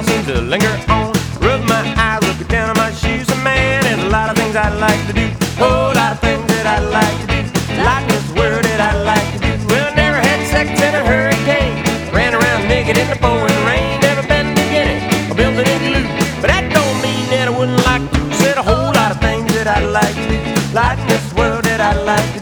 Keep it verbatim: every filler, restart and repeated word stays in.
thought seemed to linger on. Rub my eyes, look down on my shoes. And man, there's a lot of things I'd like to do. Whole lot of things that I'd like to do. Like this world that I'd like to do. Well, never had sex in a hurricane. Ran around naked in the pouring rain. Never been to Guinea or built an igloo. But that don't mean that I wouldn't like to. Said a whole lot of things that I'd like to do. Like this world that I'd like to do.